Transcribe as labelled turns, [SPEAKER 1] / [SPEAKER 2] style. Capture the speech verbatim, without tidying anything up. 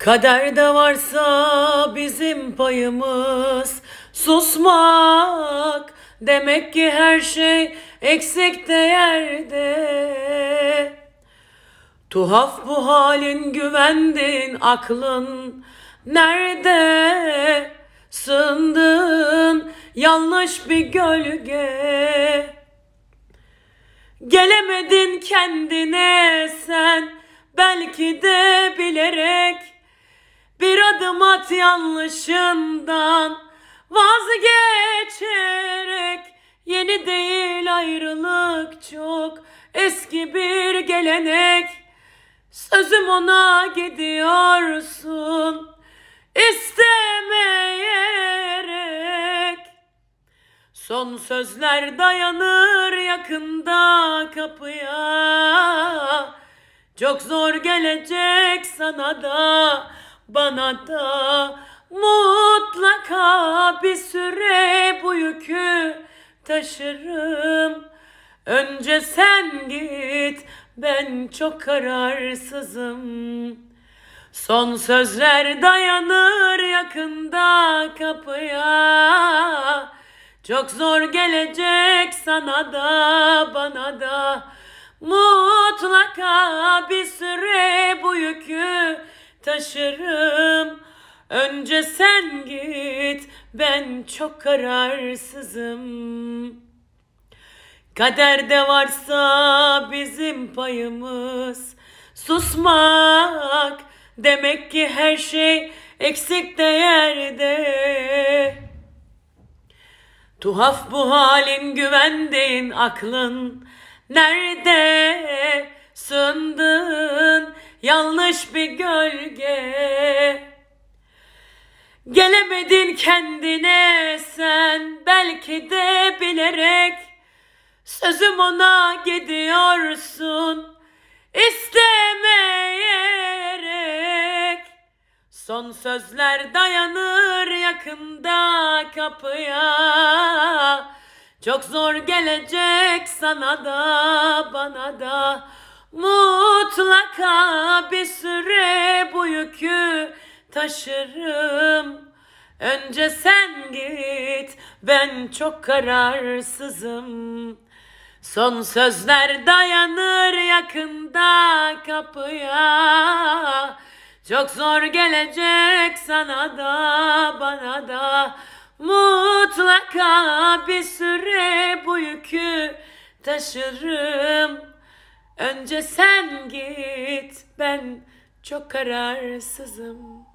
[SPEAKER 1] Kaderde varsa bizim payımız susmak. Demek ki her şey eksik değerde. Tuhaf bu halin, güvendin aklın nerede? Sığındın yanlış bir gölge. Gelemedin kendine sen, belki de bilerek. Bir adım at yanlışından vazgeçerek. Yeni değil ayrılık, çok eski bir gelenek. Sözüm ona gidiyorsun istemeyerek. Son sözler dayanır yakında kapıya. Çok zor gelecek sana da bana da. Mutlaka bir süre bu yükü taşırım. Önce sen git, ben çok kararsızım. Son sözler dayanır yakında kapıya. Çok zor gelecek sana da bana da. Mutlaka bir süre bu yükü taşırım. Önce sen git, ben çok kararsızım. Kaderde varsa bizim payımız susmak. Demek ki her şey eksik değerde. Tuhaf bu halin, güvendin aklın nerede? Sığındın yanlış bir gölge. Gelemedin kendine sen, belki de bilerek. Sözüm ona gidiyorsun istemeyerek. Son sözler dayanır yakında kapıya. Çok zor gelecek sana da bana da. Mutlaka bir süre bu yükü taşırım. Önce sen git, ben çok kararsızım. Son sözler dayanır yakında kapıya. Çok zor gelecek sana da bana da. Mutlaka bir süre bu yükü taşırım. Önce sen git, ben çok kararsızım.